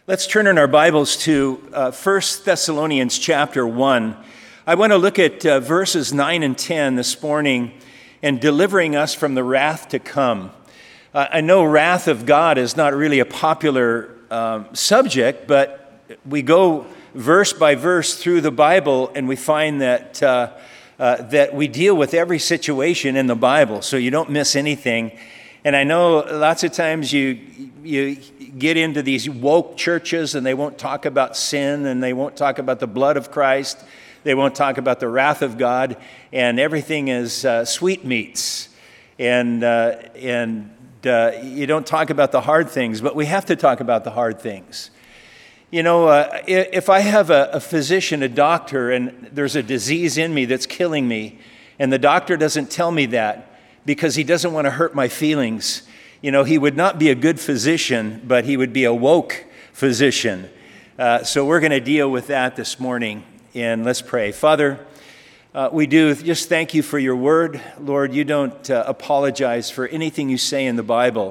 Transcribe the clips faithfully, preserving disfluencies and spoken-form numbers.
Let's turn in our Bibles to uh, First Thessalonians chapter one. I want to look at uh, verses nine and ten this morning and delivering us from the wrath to come. Uh, I know wrath of God is not really a popular um, subject, but we go verse by verse through the Bible and we find that uh, uh, that we deal with every situation in the Bible, so you don't miss anything. And I know lots of times you you get into these woke churches and they won't talk about sin and they won't talk about the blood of Christ. They won't talk about the wrath of God, and everything is uh, sweetmeats. And uh, and uh, you don't talk about the hard things, but we have to talk about the hard things. You know, uh, if I have a, a physician, a doctor, and there's a disease in me that's killing me, and the doctor doesn't tell me that, because he doesn't want to hurt my feelings. You know, he would not be a good physician, but he would be a woke physician. Uh, so we're going to deal with that this morning, and let's pray. Father, uh, we do just thank you for your word. Lord, you don't uh, apologize for anything you say in the Bible,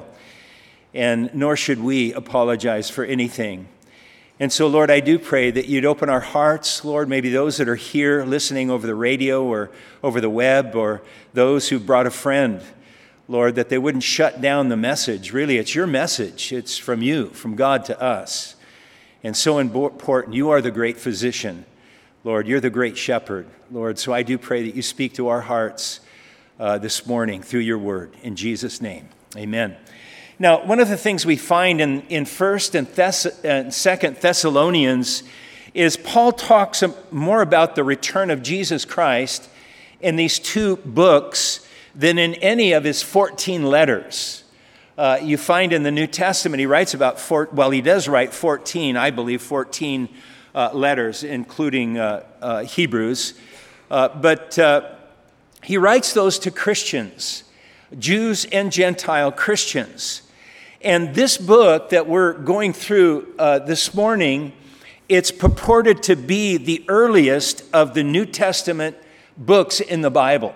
and nor should we apologize for anything. And so, Lord, I do pray that you'd open our hearts, Lord, maybe those that are here listening over the radio or over the web, or those who brought a friend, Lord, that they wouldn't shut down the message. Really, it's your message. It's from you, from God to us. And so important, you are the great physician. Lord, you're the great shepherd. Lord, so I do pray that you speak to our hearts uh, this morning through your word. In Jesus' name, amen. Now, one of the things we find in, in First and, Thess- and Second Thessalonians is Paul talks more about the return of Jesus Christ in these two books than in any of his fourteen letters. Uh, you find in the New Testament, he writes about, four, well, he does write fourteen, I believe, fourteen uh, letters, including uh, uh, Hebrews. Uh, but uh, he writes those to Christians, Jews and Gentile Christians. And this book that we're going through uh, this morning, it's purported to be the earliest of the New Testament books in the Bible.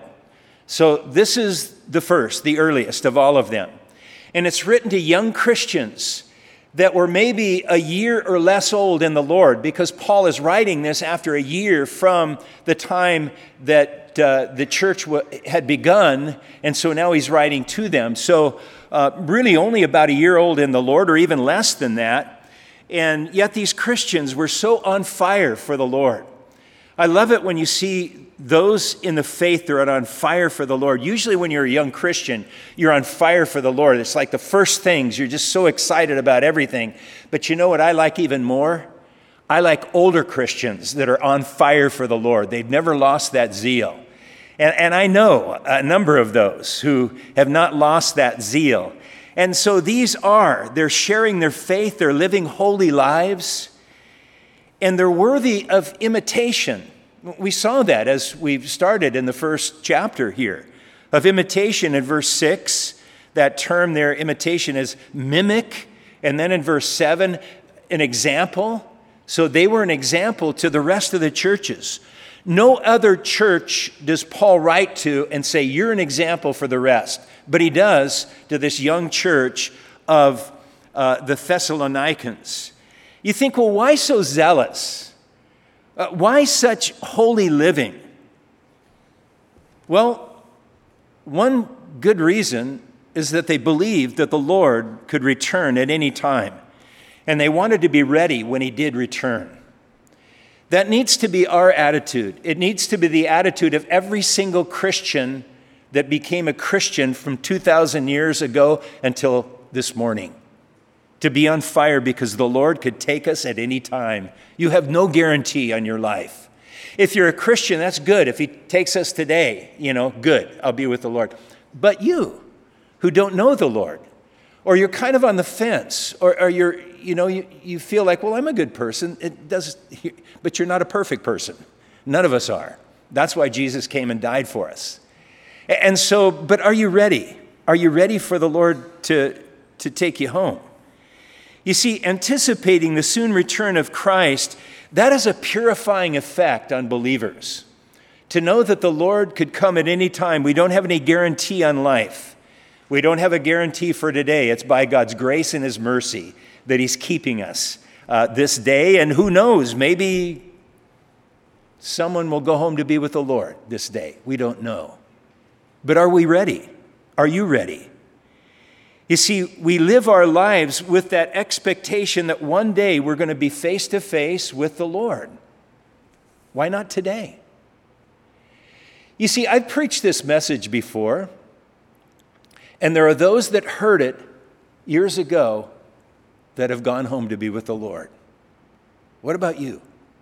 So this is the first, the earliest of all of them. And it's written to young Christians that were maybe a year or less old in the Lord, because Paul is writing this after a year from the time that uh, the church w- had begun, and so now he's writing to them. So uh, really only about a year old in the Lord, or even less than that, and yet these Christians were so on fire for the Lord. I love it when you see those in the faith that are on fire for the Lord. Usually when you're a young Christian, you're on fire for the Lord. It's like the first things, you're just so excited about everything. But you know what I like even more? I like older Christians that are on fire for the Lord. They've never lost that zeal. And, and I know a number of those who have not lost that zeal. And so these are, they're sharing their faith, they're living holy lives, and they're worthy of imitation. We saw that as we've started in the first chapter here, of imitation in verse six. That term there, imitation, is mimic. And then in verse seven, an example. So they were an example to the rest of the churches. No other church does Paul write to and say, you're an example for the rest. But he does to this young church of uh, the Thessalonians. You think, well, why so zealous? Uh, why such holy living? Well, one good reason is that they believed that the Lord could return at any time, and they wanted to be ready when he did return. That needs to be our attitude. It needs to be the attitude of every single Christian that became a Christian from two thousand years ago until this morning. To be on fire because the Lord could take us at any time. You have no guarantee on your life. If you're a Christian, that's good. If he takes us today, you know, good, I'll be with the Lord. But you, who don't know the Lord, or you're kind of on the fence, or, or you're, you know, you, you feel like, well, I'm a good person. It does, but you're not a perfect person. None of us are. That's why Jesus came and died for us. And so, but are you ready? Are you ready for the Lord to, to take you home? You see, anticipating the soon return of Christ, that has a purifying effect on believers. To know that the Lord could come at any time. We don't have any guarantee on life. We don't have a guarantee for today. It's by God's grace and his mercy that he's keeping us uh, this day, and who knows, maybe someone will go home to be with the Lord this day. We don't know. But are we ready? Are you ready? You see, we live our lives with that expectation that one day we're going to be face to face with the Lord. Why not today? You see, I've preached this message before, and there are those that heard it years ago that have gone home to be with the Lord. What about you?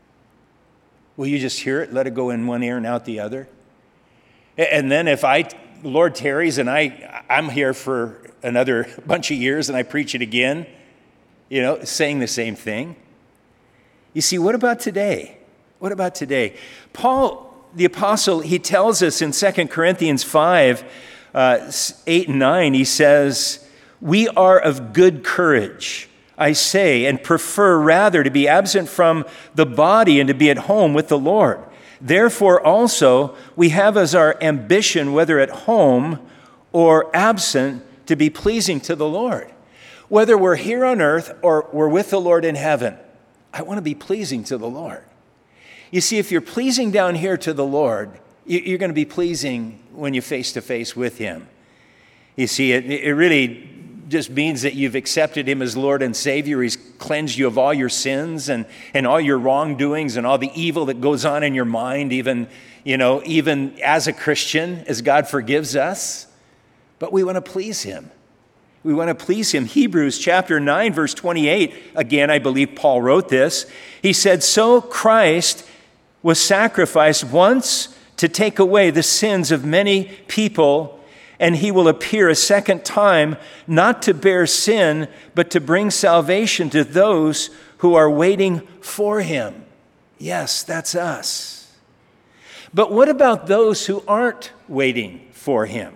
Will you just hear it, let it go in one ear and out the other? And then if I, Lord tarries, and I, I'm here for another bunch of years and I preach it again, you know, saying the same thing. You see, what about today? What about today? Paul, the apostle, he tells us in Second Corinthians five, uh, eight and nine, he says, "We are of good courage, I say, and prefer rather to be absent from the body and to be at home with the Lord. Therefore also we have as our ambition, whether at home or absent, to be pleasing to the Lord." Whether we're here on earth or we're with the Lord in heaven, I want to be pleasing to the Lord. You see, if you're pleasing down here to the Lord, you're going to be pleasing when you're face to face with Him. You see, it, it really just means that you've accepted Him as Lord and Savior. He's cleansed you of all your sins and, and all your wrongdoings and all the evil that goes on in your mind, even, you know, even as a Christian, as God forgives us. But we want to please Him. We want to please Him. Hebrews chapter nine, verse twenty-eight, again, I believe Paul wrote this. He said, "So Christ was sacrificed once to take away the sins of many people, and He will appear a second time, not to bear sin, but to bring salvation to those who are waiting for Him." Yes, that's us. But what about those who aren't waiting for Him?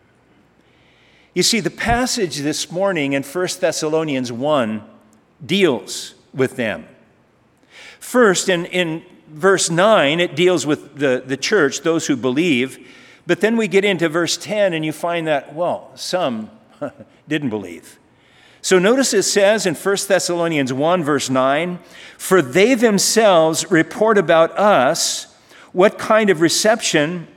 You see, the passage this morning in First Thessalonians one deals with them. First, in, in verse nine, it deals with the, the church, those who believe. But then we get into verse ten, and you find that, well, some didn't believe. So notice it says in First Thessalonians one, verse nine, "For they themselves report about us what kind of reception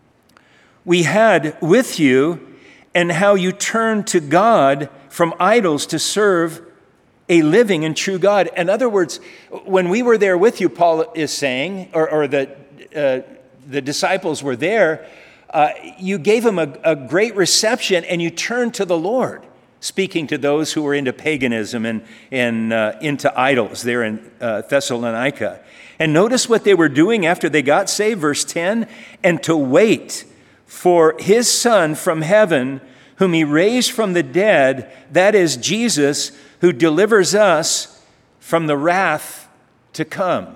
we had with you, and how you turned to God from idols to serve a living and true God." In other words, when we were there with you, Paul is saying, or, or the, uh, the disciples were there, uh, you gave them a, a great reception and you turned to the Lord, speaking to those who were into paganism and, and uh, into idols there in uh, Thessalonica. And notice what they were doing after they got saved, verse ten, "And to wait for His Son from heaven, whom He raised from the dead, that is Jesus, who delivers us from the wrath to come."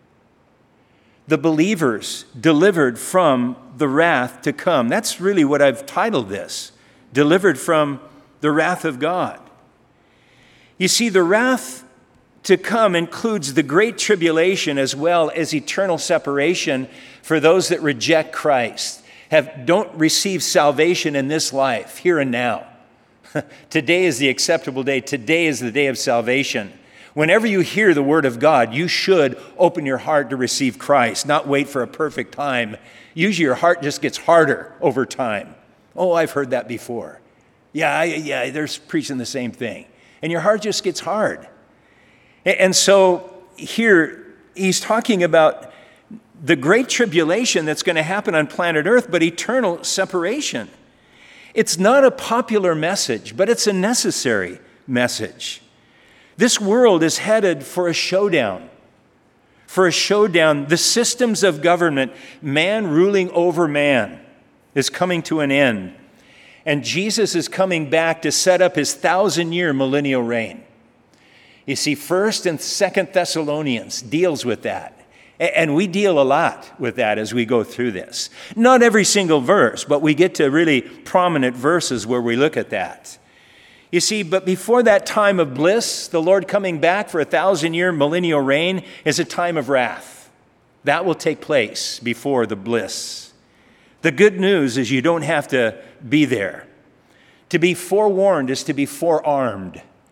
The believers delivered from the wrath to come. That's really what I've titled this, delivered from the wrath of God. You see, the wrath to come includes the great tribulation as well as eternal separation for those that reject Christ, have don't receive salvation in this life, here and now. Today is the acceptable day. Today is the day of salvation. Whenever you hear the word of God, you should open your heart to receive Christ, not wait for a perfect time. Usually your heart just gets harder over time. Oh, I've heard that before. Yeah, I, yeah, they're preaching the same thing. And your heart just gets hard. And so here he's talking about the great tribulation that's going to happen on planet Earth, but eternal separation. It's not a popular message, but it's a necessary message. This world is headed for a showdown. For a showdown, the systems of government, man ruling over man, is coming to an end. And Jesus is coming back to set up His thousand-year millennial reign. You see, First and Second Thessalonians deals with that. And we deal a lot with that as we go through this. Not every single verse, but we get to really prominent verses where we look at that. You see, but before that time of bliss, the Lord coming back for a thousand-year millennial reign is a time of wrath. That will take place before the bliss. The good news is you don't have to be there. To be forewarned is to be forearmed.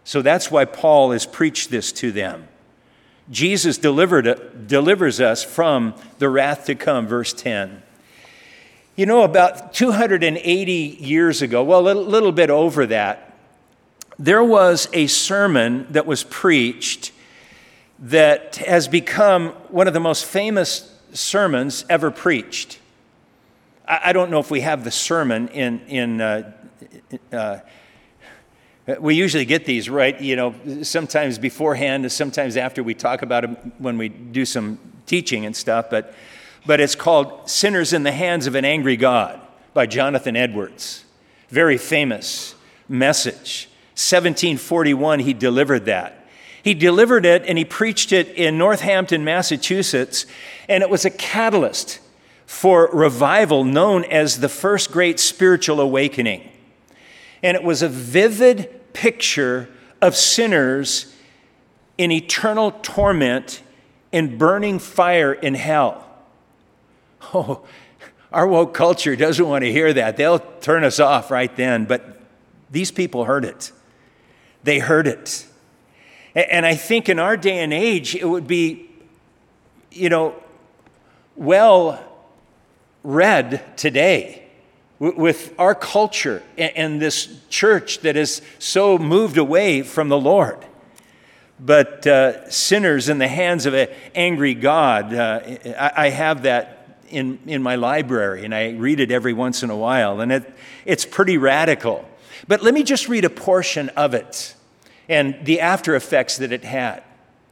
So that's why Paul has preached this to them. Jesus delivered, delivers us from the wrath to come, verse ten. You know, about two hundred eighty years ago, well, a little, little bit over that, there was a sermon that was preached that has become one of the most famous sermons ever preached. I, I don't know if we have the sermon in, in uh, uh, we usually get these, right, you know, sometimes beforehand, sometimes after we talk about them when we do some teaching and stuff, but but it's called Sinners in the Hands of an Angry God by Jonathan Edwards. Very famous message. seventeen forty-one, he delivered that. He delivered it and he preached it in Northampton, Massachusetts, and it was a catalyst for revival known as the First Great Spiritual Awakening. And it was a vivid picture of sinners in eternal torment in burning fire in hell. Oh, our woke culture doesn't want to hear that. They'll turn us off right then. But these people heard it. They heard it. And I think in our day and age, it would be, you know, well read today with our culture and this church that is so moved away from the Lord. But uh, sinners in the hands of an angry God, uh, I, I have that in, in my library, and I read it every once in a while, and it, it's pretty radical. But let me just read a portion of it and the after effects that it had.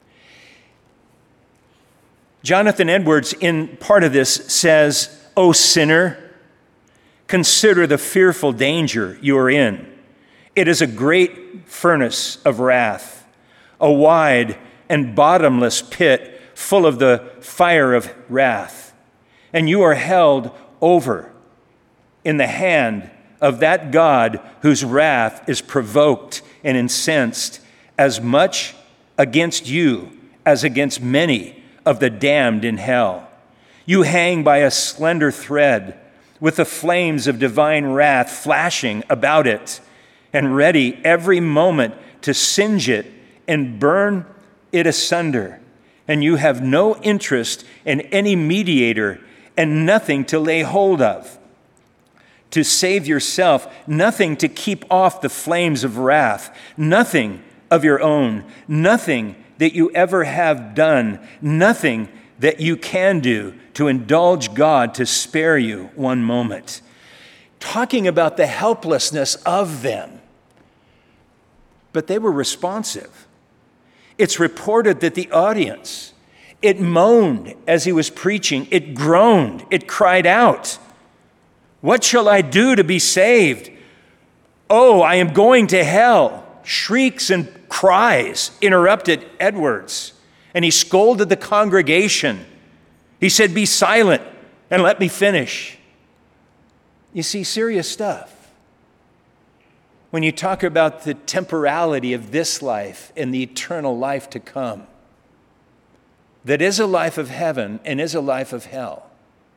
Jonathan Edwards, in part of this, says, "O sinner, consider the fearful danger you are in. It is a great furnace of wrath, a wide and bottomless pit full of the fire of wrath. And you are held over in the hand of that God whose wrath is provoked and incensed as much against you as against many of the damned in hell. You hang by a slender thread with the flames of divine wrath flashing about it and ready every moment to singe it and burn it asunder. And you have no interest in any mediator and nothing to lay hold of to save yourself, nothing to keep off the flames of wrath, nothing of your own, nothing that you ever have done, nothing that you can do to indulge God to spare you one moment." Talking about the helplessness of them. But they were responsive. It's reported that the audience, it moaned as he was preaching. It groaned. It cried out, "What shall I do to be saved? Oh, I am going to hell." Shrieks and cries interrupted Edwards, and he scolded the congregation. He said, "Be silent and let me finish." You see, serious stuff. When you talk about the temporality of this life and the eternal life to come, that is a life of heaven and is a life of hell.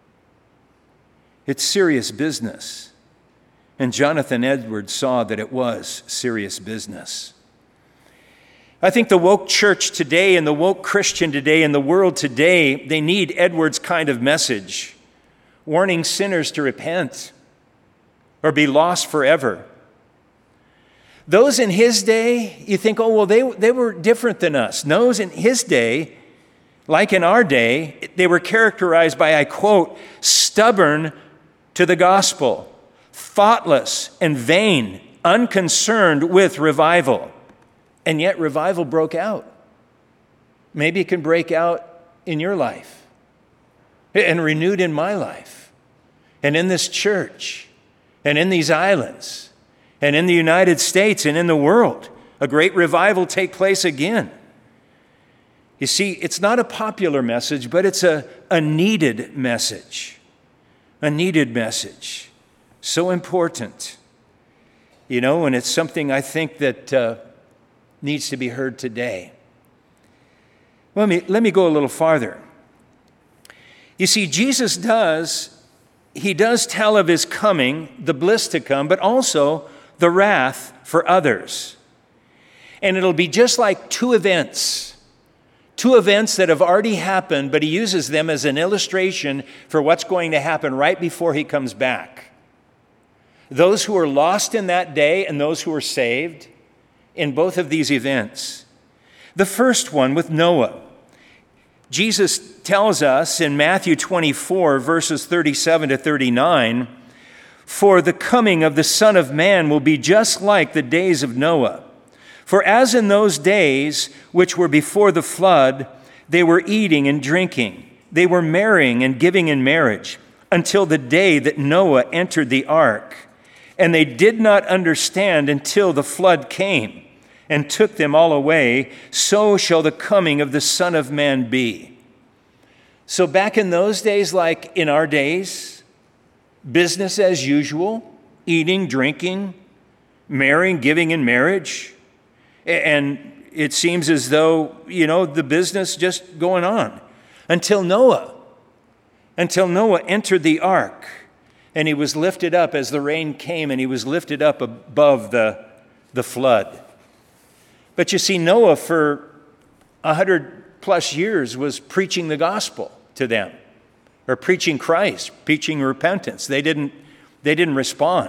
It's serious business. And Jonathan Edwards saw that it was serious business. I think the woke church today and the woke Christian today and the world today, they need Edwards' kind of message, warning sinners to repent or be lost forever. Those in his day, you think, oh, well, they, they were different than us. Those in his day, like in our day, they were characterized by, I quote, "stubborn to the gospel, thoughtless and vain, unconcerned with revival." And yet revival broke out. Maybe it can break out in your life and renewed in my life and in this church and in these islands and in the United States and in the world. A great revival take place again. You see, it's not a popular message, but it's a, a needed message. A needed message. So important. You know, and it's something I think that uh, needs to be heard today. Let me, let me go a little farther. You see, Jesus does, he does tell of his coming, the bliss to come, but also the wrath for others. And it'll be just like two events, two events that have already happened, but he uses them as an illustration for what's going to happen right before he comes back. Those who are lost in that day and those who are saved in both of these events. The first one with Noah. Jesus tells us in Matthew twenty-four, verses thirty-seven to thirty-nine, "For the coming of the Son of Man will be just like the days of Noah. For as in those days which were before the flood, they were eating and drinking, they were marrying and giving in marriage, until the day that Noah entered the ark. And they did not understand until the flood came and took them all away. So shall the coming of the Son of Man be." So back in those days, like in our days, business as usual, eating, drinking, marrying, giving in marriage. And it seems as though, you know, the business just going on until Noah, until Noah entered the ark. And he was lifted up as the rain came, and he was lifted up above the, the flood. But you see, Noah for a hundred plus years was preaching the gospel to them, or preaching Christ, preaching repentance. They didn't, they didn't respond.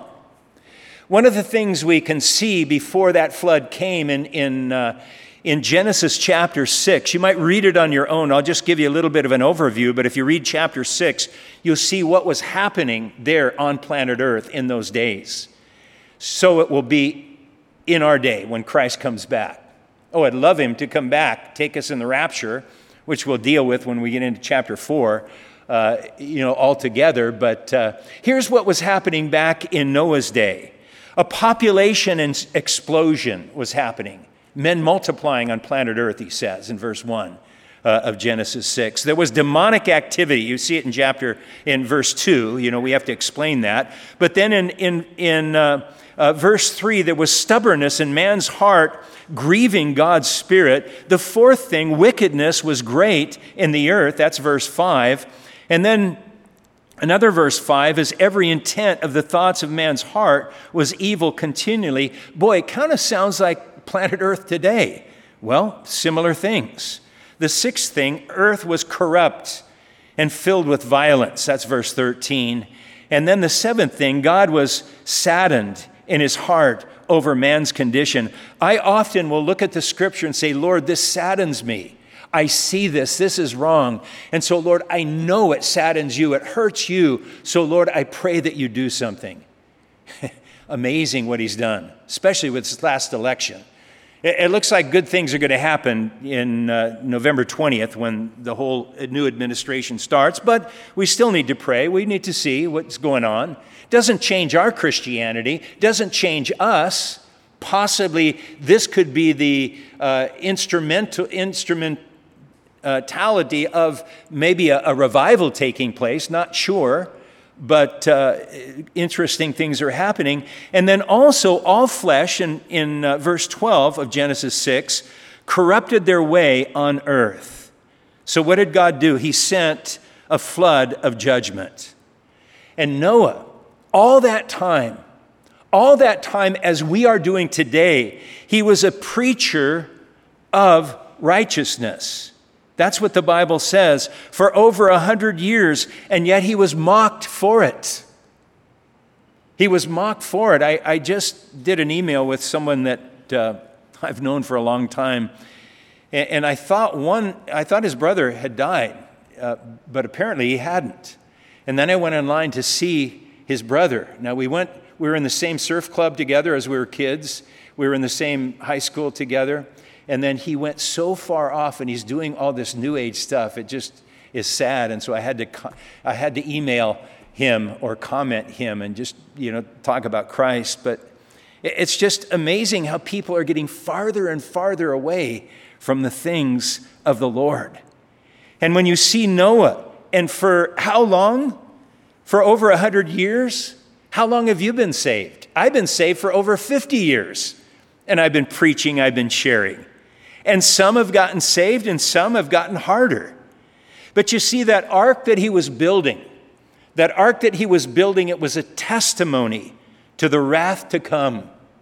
One of the things we can see before that flood came in, in, uh, in Genesis chapter six, you might read it on your own. I'll just give you a little bit of an overview, but if you read chapter six, you'll see what was happening there on planet Earth in those days. So it will be in our day when Christ comes back. Oh, I'd love him to come back, take us in the rapture, which we'll deal with when we get into chapter four, uh, you know, altogether. But uh, here's what was happening back in Noah's day. A population explosion was happening. Men multiplying on planet Earth, he says in verse one uh, of Genesis six. There was demonic activity. You see it in chapter, in verse two. You know, we have to explain that. But then in, in, in uh, uh, verse three, there was stubbornness in man's heart, grieving God's Spirit. The fourth thing, wickedness was great in the earth. That's verse five. And then another verse five is every intent of the thoughts of man's heart was evil continually. Boy, it kind of sounds like planet Earth today. Well, similar things. The sixth thing, earth was corrupt and filled with violence. That's verse thirteen. And then the seventh thing, God was saddened in his heart over man's condition. I often will look at the scripture and say, Lord, this saddens me. I see this. This is wrong. And so, Lord, I know it saddens you. It hurts you. So, Lord, I pray that you do something. Amazing what he's done, especially with this last election. It looks like good things are going to happen in uh, November twentieth when the whole new administration starts, but we still need to pray. We need to see what's going on. Doesn't change our Christianity, doesn't change us. Possibly this could be the uh, instrumental instrumentality of maybe a, a revival taking place, not sure. But uh, interesting things are happening. And then also all flesh, in, in uh, verse twelve of Genesis six, corrupted their way on earth. So what did God do? He sent a flood of judgment. And Noah, all that time, all that time as we are doing today, he was a preacher of righteousness. That's what the Bible says, for over a hundred years, and yet he was mocked for it. He was mocked for it. I, I just did an email with someone that uh, I've known for a long time, and, and I thought one, I thought his brother had died, uh, but apparently he hadn't. And then I went online to see his brother. Now we went, we were in the same surf club together as we were kids. We were in the same high school together. And then he went so far off, and he's doing all this New Age stuff. It just is sad. And so I had to, I had to email him or comment him and just, you know, talk about Christ. But it's just amazing how people are getting farther and farther away from the things of the Lord. And when you see Noah, and for how long? For over a hundred years? How long have you been saved? I've been saved for over fifty years. And I've been preaching, I've been sharing. And some have gotten saved and some have gotten harder. But you see, that ark that he was building, that ark that he was building, it was a testimony to the wrath to come.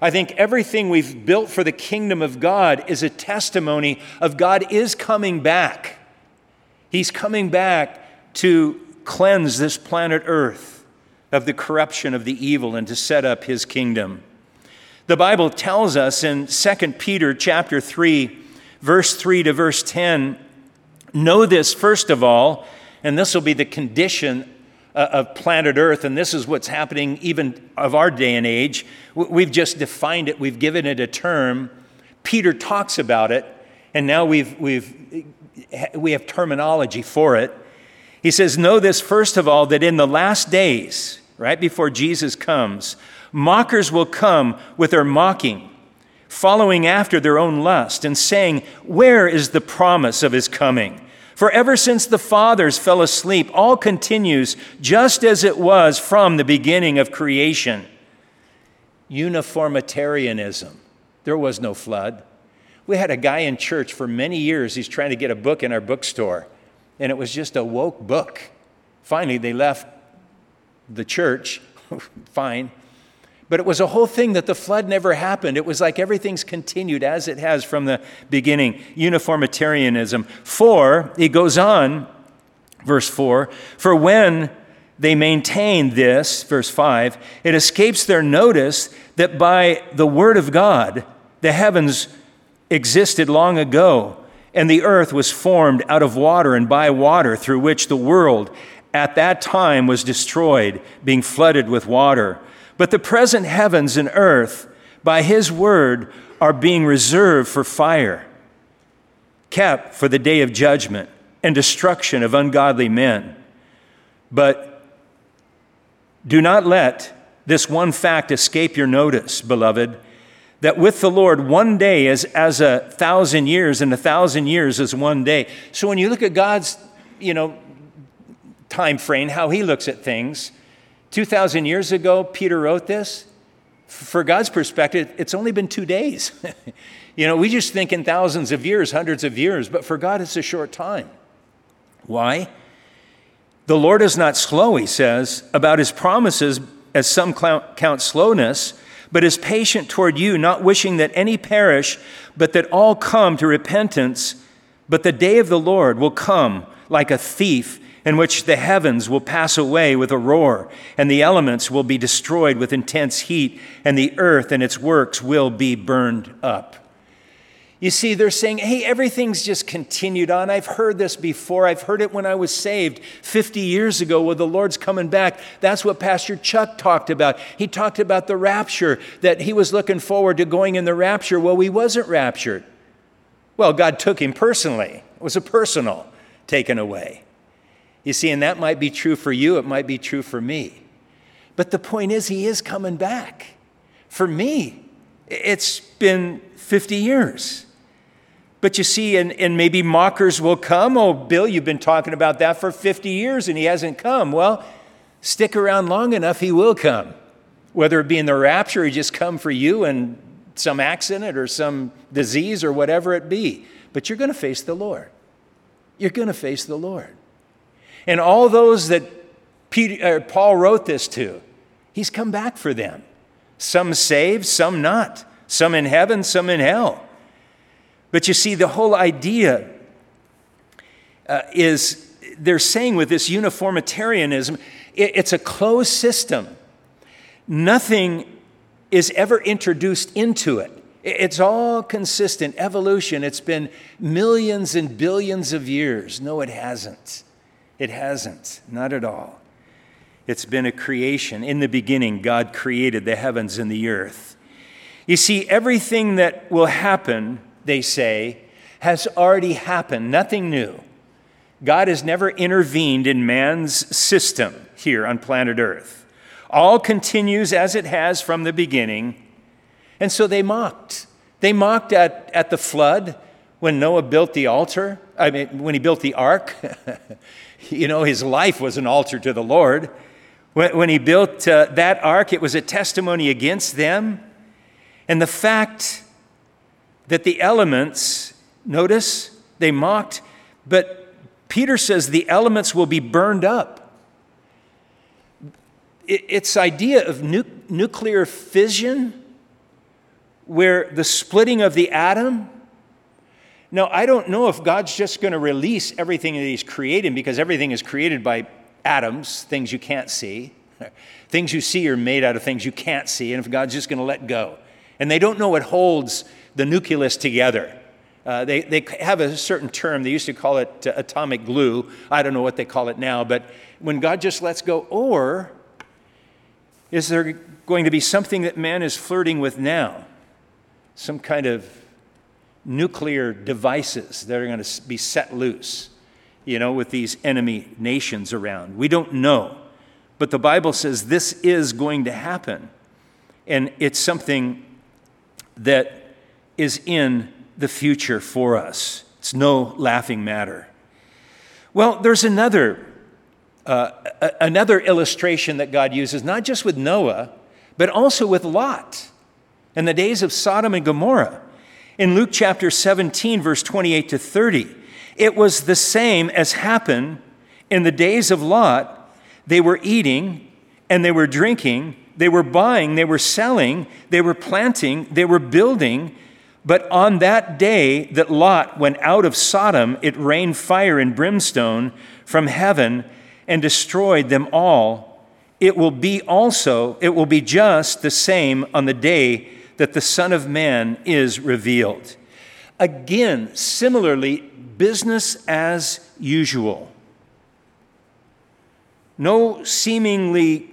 I think everything we've built for the kingdom of God is a testimony of God is coming back. He's coming back to cleanse this planet Earth of the corruption of the evil and to set up his kingdom. The Bible tells us in Second Peter chapter three, verse three to verse ten, know this first of all, and this will be the condition of planet Earth, and this is what's happening even of our day and age. We've just defined it. We've given it a term. Peter talks about it, and now we've, we've, we have terminology for it. He says, know this first of all, that in the last days, right before Jesus comes, mockers will come with their mocking, following after their own lust, and saying, where is the promise of his coming? For ever since the fathers fell asleep, all continues just as it was from the beginning of creation. Uniformitarianism. There was no flood. We had a guy in church for many years. He's trying to get a book in our bookstore, and it was just a woke book. Finally, they left the church. Fine. But it was a whole thing that the flood never happened. It was like everything's continued as it has from the beginning. Uniformitarianism. For, he goes on, verse four, for when they maintain this, verse five, it escapes their notice that by the word of God, the heavens existed long ago, and the earth was formed out of water and by water, through which the world at that time was destroyed, being flooded with water. But the present heavens and earth, by his word, are being reserved for fire, kept for the day of judgment and destruction of ungodly men. But do not let this one fact escape your notice, beloved, that with the Lord one day is as a thousand years, and a thousand years is one day. So when you look at God's, you know, time frame, how he looks at things, two thousand years ago, Peter wrote this. For God's perspective, it's only been two days. You know, we just think in thousands of years, hundreds of years, but for God, it's a short time. Why? The Lord is not slow, he says, about his promises, as some count slowness, but is patient toward you, not wishing that any perish, but that all come to repentance. But the day of the Lord will come like a thief, in which the heavens will pass away with a roar, and the elements will be destroyed with intense heat, and the earth and its works will be burned up. You see, they're saying, hey, everything's just continued on. I've heard this before. I've heard it when I was saved fifty years ago, well, the Lord's coming back. That's what Pastor Chuck talked about. He talked about the rapture, that he was looking forward to going in the rapture. Well, he wasn't raptured. Well, God took him personally. It was a personal taken away. You see, and that might be true for you. It might be true for me. But the point is, he is coming back. For me, it's been fifty years. But you see, and, and maybe mockers will come. Oh, Bill, you've been talking about that for fifty years and he hasn't come. Well, stick around long enough, he will come. Whether it be in the rapture, he just come for you in some accident or some disease or whatever it be. But you're going to face the Lord. You're going to face the Lord. And all those that Peter, uh, Paul wrote this to, he's come back for them. Some saved, some not. Some in heaven, some in hell. But you see, the whole idea uh, is, they're saying with this uniformitarianism, it, it's a closed system. Nothing is ever introduced into it. It's all consistent. Evolution, it's been millions and billions of years. No, it hasn't. It hasn't, not at all. It's been a creation. In the beginning, God created the heavens and the earth. You see, everything that will happen, they say, has already happened, nothing new. God has never intervened in man's system here on planet Earth. All continues as it has from the beginning. And so they mocked. They mocked at, at the flood when Noah built the altar. I mean, when he built the ark. You know, his life was an altar to the Lord. When, when he built uh, that ark, it was a testimony against them. And the fact that the elements, notice, they mocked, but Peter says the elements will be burned up. It, it's idea of nu- nuclear fission, where the splitting of the atom. Now, I don't know if God's just going to release everything that he's created, because everything is created by atoms, things you can't see. Things you see are made out of things you can't see, and if God's just going to let go. And they don't know what holds the nucleus together. Uh, they, they have a certain term. They used to call it uh, atomic glue. I don't know what they call it now, but when God just lets go, or is there going to be something that man is flirting with now? Some kind of nuclear devices that are going to be set loose, you know, with these enemy nations around. We don't know. But the Bible says this is going to happen. And it's something that is in the future for us. It's no laughing matter. Well, there's another, uh, a- another illustration that God uses, not just with Noah, but also with Lot and the days of Sodom and Gomorrah. In Luke chapter seventeen, verse twenty-eight to thirty, it was the same as happened in the days of Lot. They were eating and they were drinking, they were buying, they were selling, they were planting, they were building. But on that day that Lot went out of Sodom, it rained fire and brimstone from heaven and destroyed them all. It will be also, it will be just the same on the day that the Son of Man is revealed. Again, similarly, business as usual. No seemingly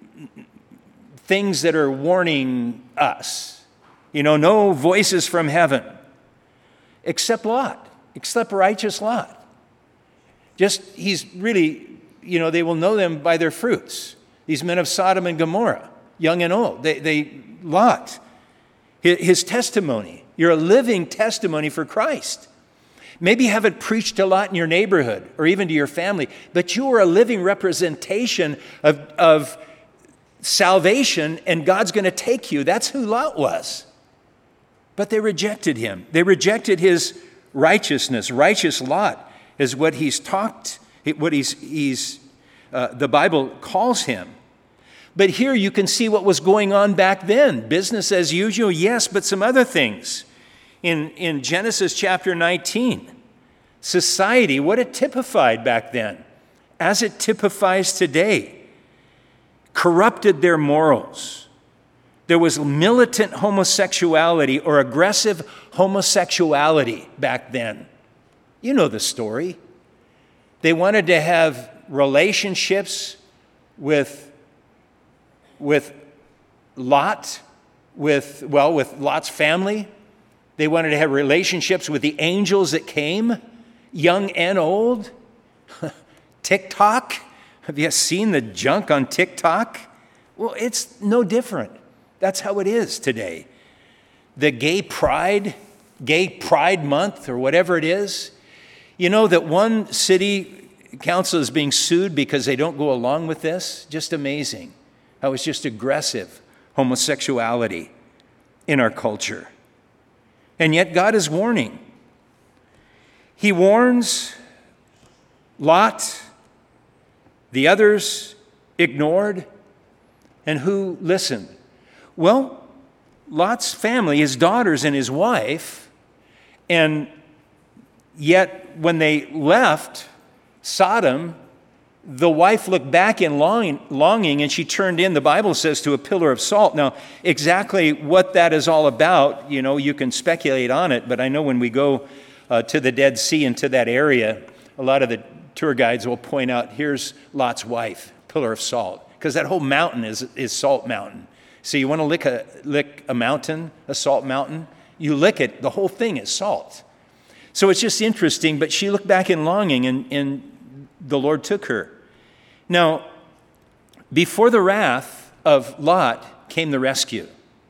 things that are warning us. You know, no voices from heaven. Except Lot. Except righteous Lot. Just, he's really, you know, they will know them by their fruits. These men of Sodom and Gomorrah, young and old. They, they Lot. His, his testimony. You're a living testimony for Christ. Maybe you haven't preached a lot in your neighborhood or even to your family, but you are a living representation of, of salvation, and God's going to take you. That's who Lot was. But they rejected him. They rejected his righteousness. Righteous Lot is what he's talked, what he's, he's uh, the Bible calls him. But here you can see what was going on back then. Business as usual, yes, but some other things. In, in Genesis chapter nineteen, society, what it typified back then, as it typifies today, corrupted their morals. There was militant homosexuality or aggressive homosexuality back then. You know the story. They wanted to have relationships with, with Lot, with, well, with Lot's family. They wanted to have relationships with the angels that came, young and old. TikTok. Have you seen the junk on TikTok? Well, it's no different. That's how it is today. The gay pride, gay pride month, or whatever it is. You know that one city council is being sued because they don't go along with this? Just amazing how it's just aggressive homosexuality in our culture. And yet God is warning. He warns Lot, the others ignored, and who listened? Well, Lot's family, his daughters and his wife, and yet when they left Sodom, the wife looked back in longing, longing, and she turned in, the Bible says, to a pillar of salt. Now, exactly what that is all about, you know, you can speculate on it, but I know when we go uh, to the Dead Sea and to that area, a lot of the tour guides will point out, here's Lot's wife, pillar of salt, because that whole mountain is, is Salt Mountain. So you want to lick a, lick a mountain, a salt mountain, you lick it, the whole thing is salt. So it's just interesting, but she looked back in longing, and, and the Lord took her. Now, before the wrath of Lot came the rescue.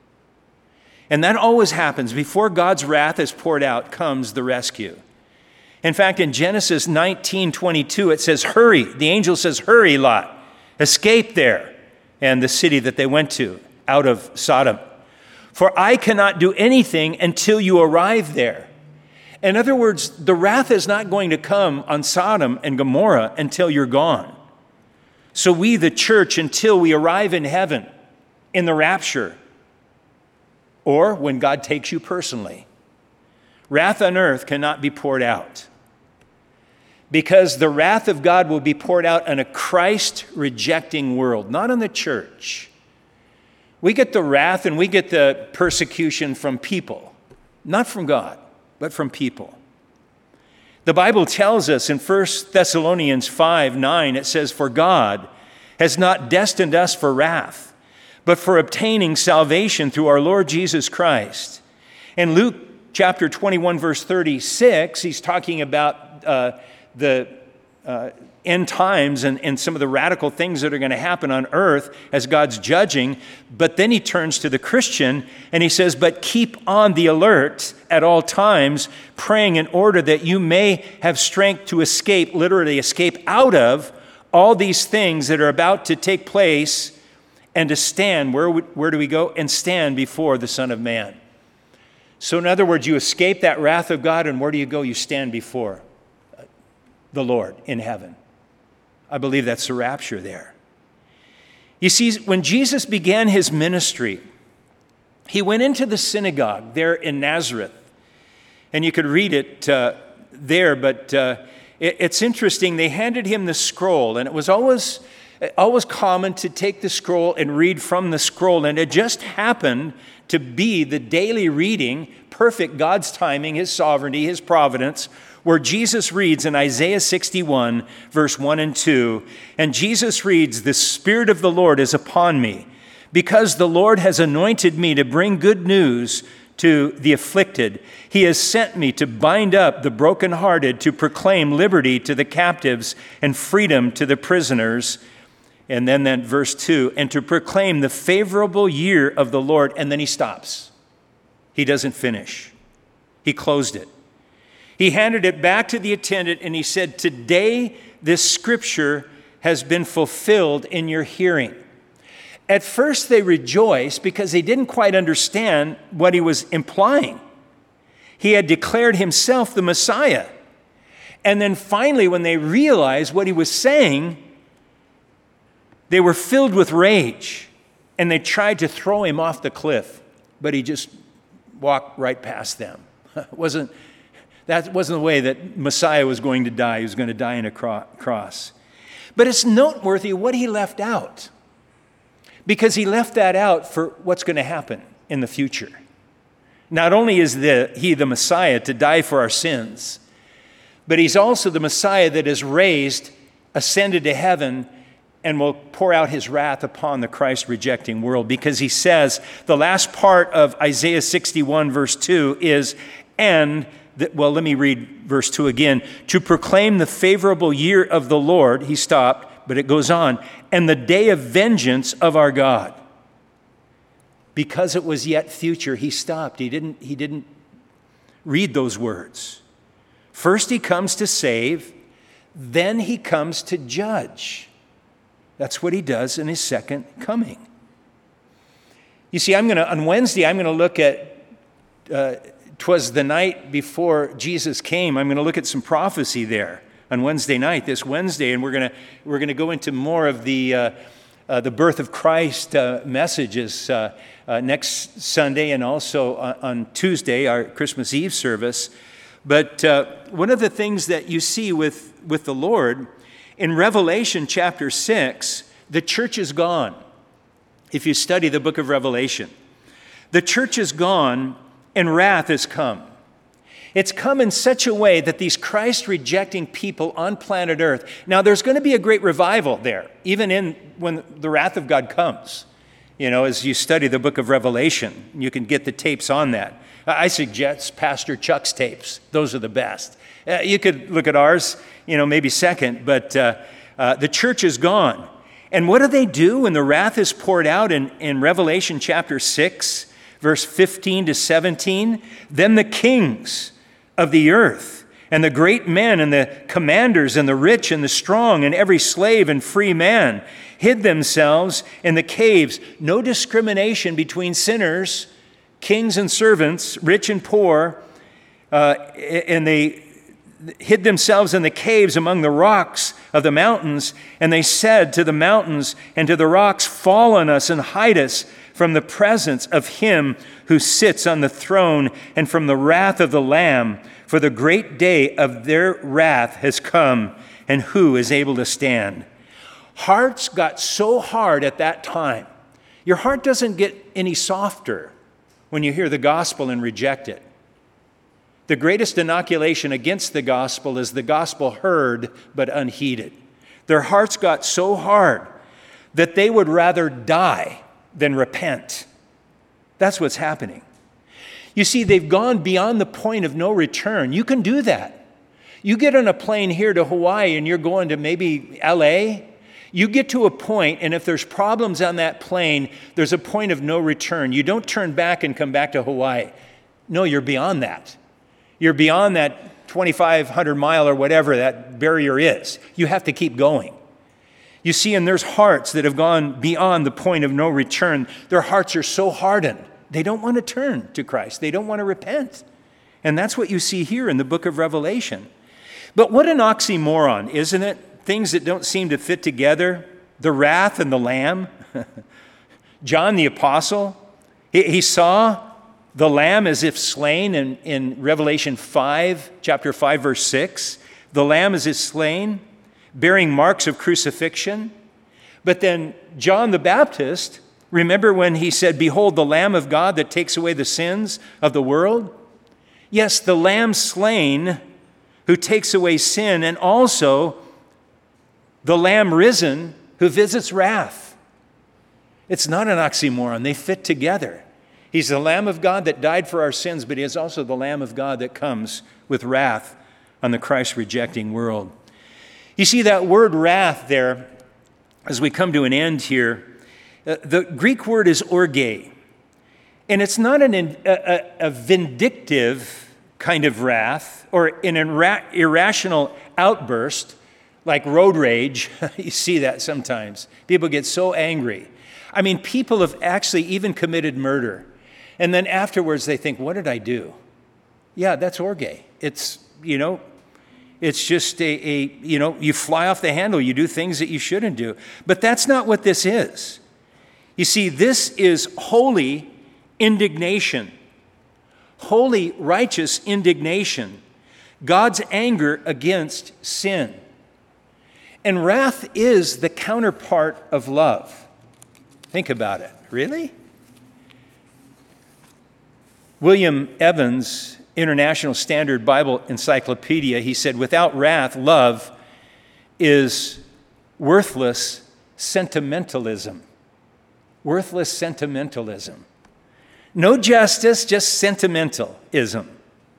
And that always happens. Before God's wrath is poured out comes the rescue. In fact, in Genesis nineteen twenty-two, it says, hurry. The angel says, hurry, Lot. Escape there. And the city that they went to, out of Sodom. For I cannot do anything until you arrive there. In other words, the wrath is not going to come on Sodom and Gomorrah until you're gone. So we, the church, until we arrive in heaven, in the rapture, or when God takes you personally. Wrath on earth cannot be poured out, because the wrath of God will be poured out on a Christ-rejecting world, not on the church. We get the wrath and we get the persecution from people, not from God, but from people. The Bible tells us in First Thessalonians five nine, it says, "For God has not destined us for wrath, but for obtaining salvation through our Lord Jesus Christ." In Luke chapter twenty-one, verse thirty-six, he's talking about uh, the uh, end times and, and some of the radical things that are going to happen on earth as God's judging. But then he turns to the Christian and he says, "But keep on the alert at all times, praying in order that you may have strength to escape," literally escape out of, "all these things that are about to take place, and to stand," where, where do we go? "And stand before the Son of Man." So in other words, you escape that wrath of God, and where do you go? You stand before the Lord in heaven. I believe that's the rapture there. You see, when Jesus began his ministry, he went into the synagogue there in Nazareth. And you could read it uh, there, but uh, it, it's interesting. They handed him the scroll, and it was always, always common to take the scroll and read from the scroll. And it just happened to be the daily reading, perfect God's timing, his sovereignty, his providence, where Jesus reads in Isaiah sixty-one, verse one and two, and Jesus reads, "The Spirit of the Lord is upon me, because the Lord has anointed me to bring good news to the afflicted. He has sent me to bind up the brokenhearted, to proclaim liberty to the captives and freedom to the prisoners." And then that verse two, "and to proclaim the favorable year of the Lord." And then he stops. He doesn't finish. He closed it. He handed it back to the attendant and he said, "Today this scripture has been fulfilled in your hearing." At first they rejoiced because they didn't quite understand what he was implying. He had declared himself the Messiah. And then finally, when they realized what he was saying, they were filled with rage and they tried to throw him off the cliff, but he just walked right past them. It wasn't That wasn't the way that Messiah was going to die. He was going to die on a cross. But it's noteworthy what he left out, because he left that out for what's going to happen in the future. Not only is the, he the Messiah to die for our sins, but he's also the Messiah that is raised, ascended to heaven, and will pour out his wrath upon the Christ-rejecting world. Because he says, the last part of Isaiah sixty-one, verse two is, and well, let me read verse two again. "To proclaim the favorable year of the Lord," he stopped, but it goes on, "and the day of vengeance of our God." Because it was yet future, he stopped. He didn't, he didn't read those words. First he comes to save, then he comes to judge. That's what he does in his second coming. You see, I'm going to, on Wednesday, I'm going to look at uh, "'Twas the night before Jesus came." I'm going to look at some prophecy there on Wednesday night, this Wednesday, and we're going to we're going to go into more of the uh, uh, the birth of Christ uh, messages uh, uh, next Sunday, and also on, on Tuesday, our Christmas Eve service. But uh, one of the things that you see with with the Lord in Revelation chapter six, the church is gone. If you study the book of Revelation, the church is gone. And wrath has come. It's come in such a way that these Christ-rejecting people on planet Earth, now there's going to be a great revival there, even in when the wrath of God comes. You know, as you study the book of Revelation, you can get the tapes on that. I suggest Pastor Chuck's tapes. Those are the best. Uh, you could look at ours, you know, maybe second, but uh, uh, the church is gone. And what do they do when the wrath is poured out in, in Revelation chapter six? Verse fifteen to seventeen, "Then the kings of the earth and the great men and the commanders and the rich and the strong and every slave and free man hid themselves in the caves." No discrimination between sinners, kings and servants, rich and poor. Uh, and they hid themselves in the caves among the rocks of the mountains. And they said to the mountains and to the rocks, "Fall on us and hide us from the presence of him who sits on the throne and from the wrath of the Lamb, for the great day of their wrath has come, and who is able to stand?" Hearts got so hard at that time. Your heart doesn't get any softer when you hear the gospel and reject it. The greatest inoculation against the gospel is the gospel heard but unheeded. Their hearts got so hard that they would rather die than repent. That's what's happening. You see, they've gone beyond the point of no return. You can do that. You get on a plane here to Hawaii and you're going to maybe L A. You get to a point, and if there's problems on that plane, there's a point of no return. You don't turn back and come back to Hawaii. No, you're beyond that. You're beyond that twenty-five hundred mile or whatever that barrier is. You have to keep going. You see, and there's hearts that have gone beyond the point of no return. Their hearts are so hardened. They don't want to turn to Christ. They don't want to repent. And that's what you see here in the book of Revelation. But what an oxymoron, isn't it? Things that don't seem to fit together. The wrath and the Lamb. John the Apostle, he, he saw the Lamb as if slain in, in Revelation five, chapter five, verse six. The Lamb as if slain, bearing marks of crucifixion. But then John the Baptist, remember when he said, "Behold the Lamb of God that takes away the sins of the world"? Yes, the Lamb slain who takes away sin, and also the Lamb risen who visits wrath. It's not an oxymoron. They fit together. He's the Lamb of God that died for our sins, but he is also the Lamb of God that comes with wrath on the Christ-rejecting world. You see that word wrath there, as we come to an end here, the Greek word is orge. And it's not an, a, a vindictive kind of wrath or an ira- irrational outburst like road rage. You see that sometimes. People get so angry. I mean, people have actually even committed murder. And then afterwards they think, what did I do? Yeah, that's orge. It's, you know, it's just a, a, you know, you fly off the handle. You do things that you shouldn't do. But that's not what this is. You see, this is holy indignation. Holy, righteous indignation. God's anger against sin. And wrath is the counterpart of love. Think about it. Really? William Evans, International Standard Bible Encyclopedia, he said, "Without wrath, love is worthless sentimentalism." Worthless sentimentalism. No justice, just sentimentalism.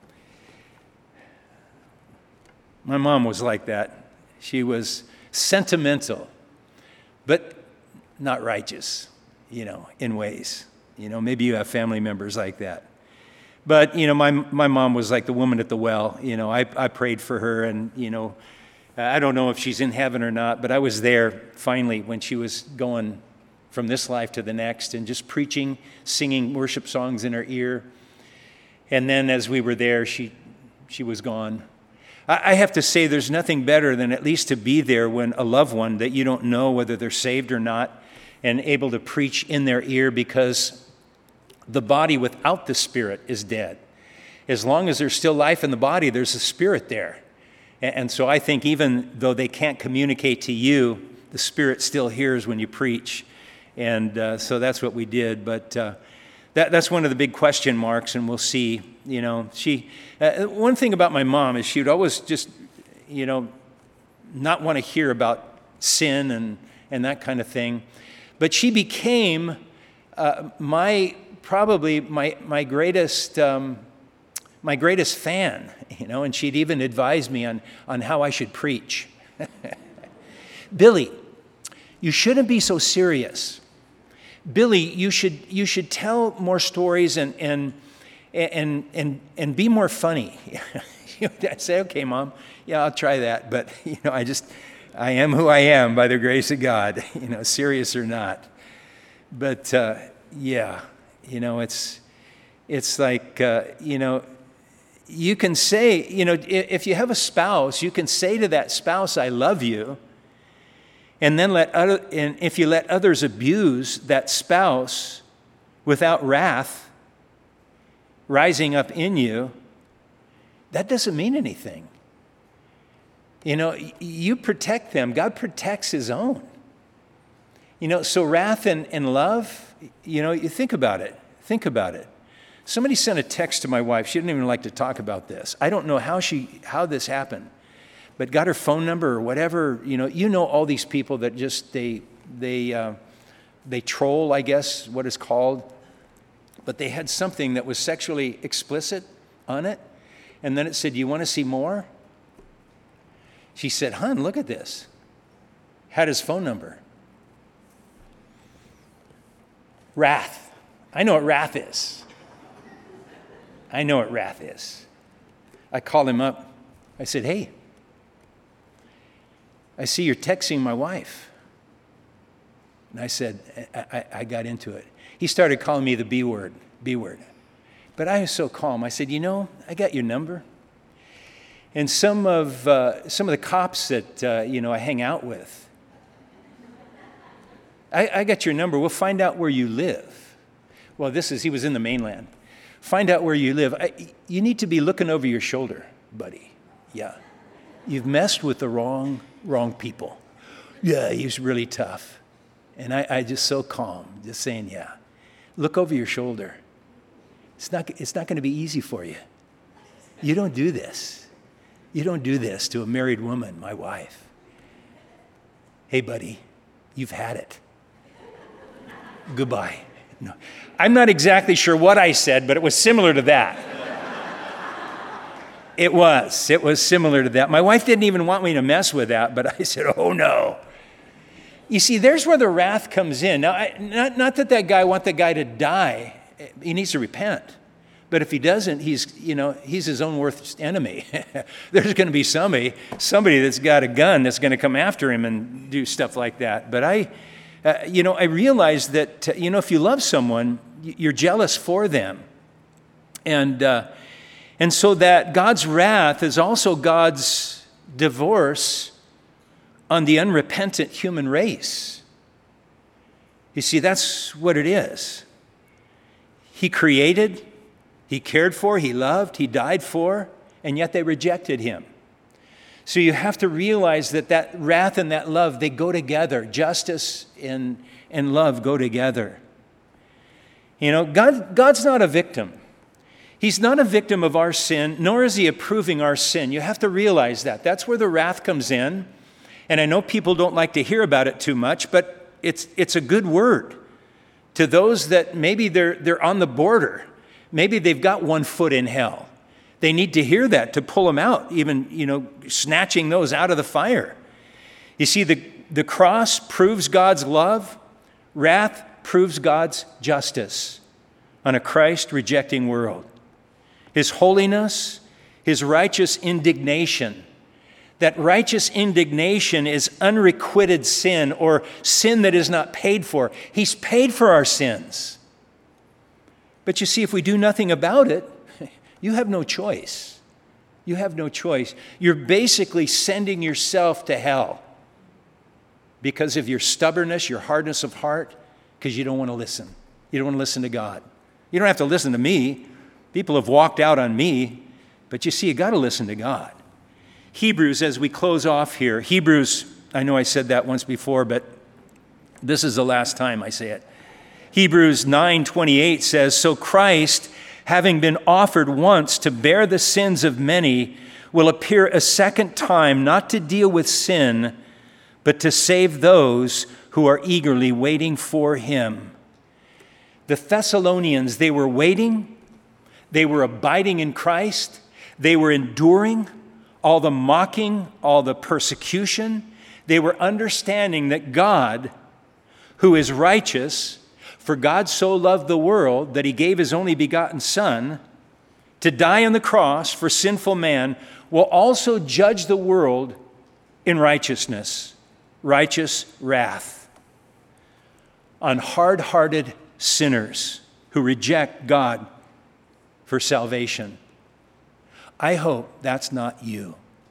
My mom was like that. She was sentimental, but not righteous, you know, in ways. You know, maybe you have family members like that. But, you know, my my mom was like the woman at the well. You know, I, I prayed for her, and, you know, I don't know if she's in heaven or not, but I was there finally when she was going from this life to the next and just preaching, singing worship songs in her ear. And then as we were there, she she was gone. I have to say there's nothing better than at least to be there when a loved one that you don't know whether they're saved or not and able to preach in their ear, because the body without the spirit is dead. As long as there's still life in the body, there's a spirit there. And so I think even though they can't communicate to you, the spirit still hears when you preach. And uh, so that's what we did. But uh, that, that's one of the big question marks, and we'll see. You know, she. Uh, one thing about my mom is she would always just, you know, not want to hear about sin and, and that kind of thing. But she became uh, my probably my my greatest um, my greatest fan. You know, and she'd even advise me on on how I should preach. Billy, you shouldn't be so serious. Billy, you should you should tell more stories and and and and and be more funny. I say, okay, Mom, yeah, I'll try that. But you know, I just I am who I am by the grace of God. You know, serious or not. But uh, yeah, you know, it's it's like uh, you know, you can say, you know, if you have a spouse, you can say to that spouse, "I love you." And then let other, and if you let others abuse that spouse, without wrath rising up in you, that doesn't mean anything. You know, you protect them. God protects his own. You know, so wrath and, and love, you know, you think about it. Think about it. Somebody sent a text to my wife. She didn't even like to talk about this. I don't know how she how this happened, but got her phone number or whatever. You know, you know all these people that just they they uh, they troll, I guess, what is called. But they had something that was sexually explicit on it, and then it said, "Do you want to see more?" She said, "Hun, look at this." Had his phone number. Wrath. I know what wrath is. I know what wrath is. I called him up. I said, "Hey, I see you're texting my wife." And I said, I, I, I got into it. He started calling me the B word, B word. But I was so calm. I said, "You know, I got your number. And some of uh, some of the cops that uh, you know I hang out with, I, I got your number. We'll find out where you live." Well, this is, he was in the mainland. "Find out where you live. I, you need to be looking over your shoulder, buddy. Yeah. You've messed with the wrong, wrong people." Yeah, he's really tough. And I, I just so calm, just saying, yeah, look over your shoulder. It's not, it's not going to be easy for you. You don't do this. You don't do this to a married woman, my wife. "Hey, buddy, you've had it. Goodbye." No. I'm not exactly sure what I said, but it was similar to that. It was. It was similar to that. My wife didn't even want me to mess with that, but I said, "Oh, no." You see, there's where the wrath comes in. Now, I, not, not that that guy wants the guy to die. He needs to repent. But if he doesn't, he's, you know, he's his own worst enemy. There's going to be somebody, somebody that's got a gun that's going to come after him and do stuff like that. But I, uh, you know, I realize that, uh, you know, if you love someone, you're jealous for them. And, uh, and so that God's wrath is also God's divorce on the unrepentant human race. You see, that's what it is. He created, he cared for, he loved, he died for, and yet they rejected him. So you have to realize that that wrath and that love, they go together. Justice and, and love go together. You know, God, God's not a victim. He's not a victim of our sin, nor is he approving our sin. You have to realize that. That's where the wrath comes in. And I know people don't like to hear about it too much, but it's it's a good word to those that maybe they're they're on the border. Maybe they've got one foot in hell. They need to hear that to pull them out, even, you know, snatching those out of the fire. You see, the, the cross proves God's love. Wrath proves God's justice on a Christ-rejecting world. His holiness, his righteous indignation. That righteous indignation is unrequited sin, or sin that is not paid for. He's paid for our sins. But you see, if we do nothing about it, you have no choice. You have no choice. You're basically sending yourself to hell because of your stubbornness, your hardness of heart, because you don't want to listen. You don't want to listen to God. You don't have to listen to me. People have walked out on me, but you see, you got to listen to God. Hebrews, as we close off here, Hebrews, I know I said that once before, but this is the last time I say it. Hebrews nine twenty-eight says, "So Christ, having been offered once to bear the sins of many, will appear a second time, not to deal with sin, but to save those who are eagerly waiting for him." The Thessalonians, they were waiting, they were abiding in Christ, they were enduring all the mocking, all the persecution. They were understanding that God, who is righteous, for God so loved the world that he gave his only begotten Son to die on the cross for sinful man, will also judge the world in righteousness, righteous wrath on hard-hearted sinners who reject God for salvation. I hope that's not you.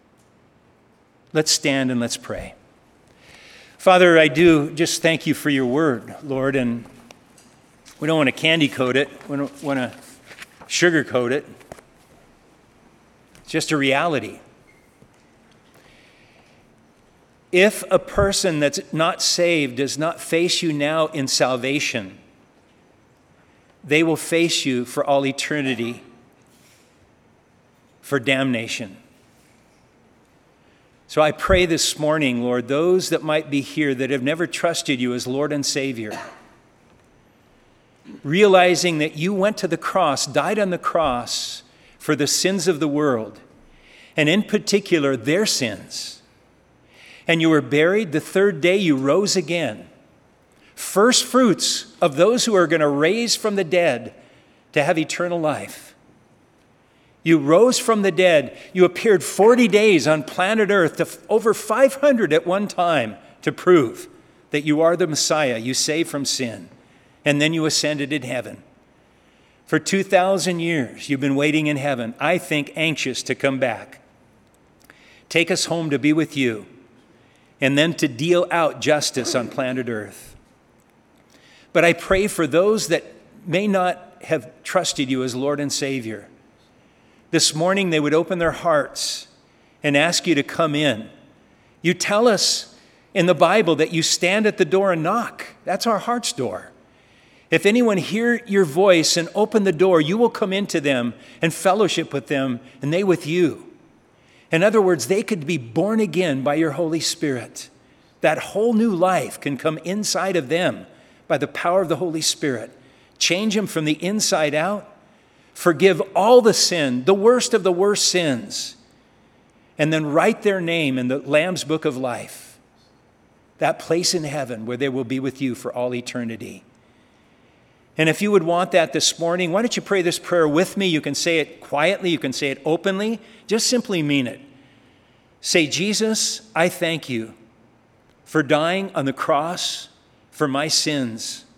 Let's stand and let's pray. Father, I do just thank you for your word, Lord, and We don't want to candy coat it. We don't want to sugarcoat it. It's just a reality. If a person that's not saved does not face you now in salvation, they will face you for all eternity for damnation. So I pray this morning, Lord, those that might be here that have never trusted you as Lord and Savior, realizing that you went to the cross, died on the cross for the sins of the world, and in particular their sins, and you were buried, the third day you rose again, first fruits of those who are going to raise from the dead to have eternal life. You rose from the dead. You appeared forty days on planet Earth to over five hundred at one time to prove that you are the Messiah, you save from sin. And then you ascended in heaven. For two thousand years, you've been waiting in heaven, I think anxious to come back. Take us home to be with you, and then to deal out justice on planet Earth. But I pray for those that may not have trusted you as Lord and Savior. This morning they would open their hearts and ask you to come in. You tell us in the Bible that you stand at the door and knock. That's our heart's door. If anyone hear your voice and open the door, you will come into them and fellowship with them, and they with you. In other words, they could be born again by your Holy Spirit. That whole new life can come inside of them by the power of the Holy Spirit. Change them from the inside out. Forgive all the sin, the worst of the worst sins, and then write their name in the Lamb's Book of Life, that place in heaven where they will be with you for all eternity. And if you would want that this morning, why don't you pray this prayer with me? You can say it quietly, you can say it openly, just simply mean it. Say, Jesus, I thank you for dying on the cross for my sins.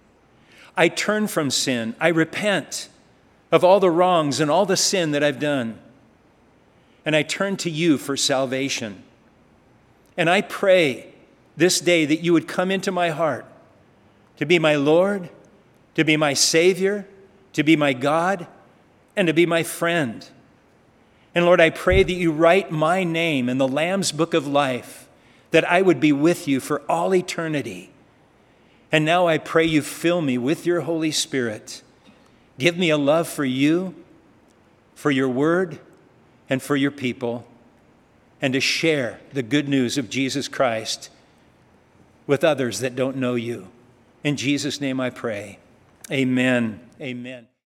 I turn from sin, I repent of all the wrongs and all the sin that I've done. And I turn to you for salvation. And I pray this day that you would come into my heart to be my Lord, to be my Savior, to be my God, and to be my friend. And Lord, I pray that you write my name in the Lamb's Book of Life, that I would be with you for all eternity. And now I pray you fill me with your Holy Spirit. Give me a love for you, for your word, and for your people, and to share the good news of Jesus Christ with others that don't know you. In Jesus' name I pray. Amen. Amen.